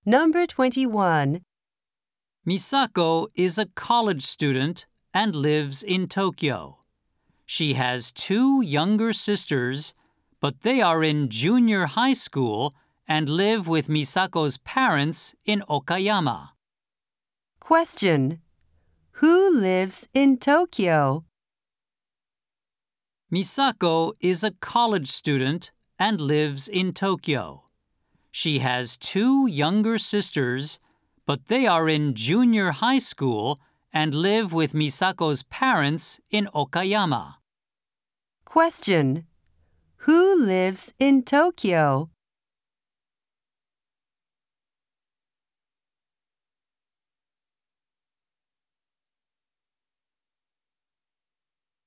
Number 21. Misako is a college student and lives in Tokyo. She has 2 younger sisters, but they are in junior high school and live with Misako's parents in Okayama. Question. Who lives in Tokyo? Misako is a college student and lives in Tokyo. She has 2 younger sisters, but they are in junior high school and live with Misako's parents in Okayama. Question. Who lives in Tokyo?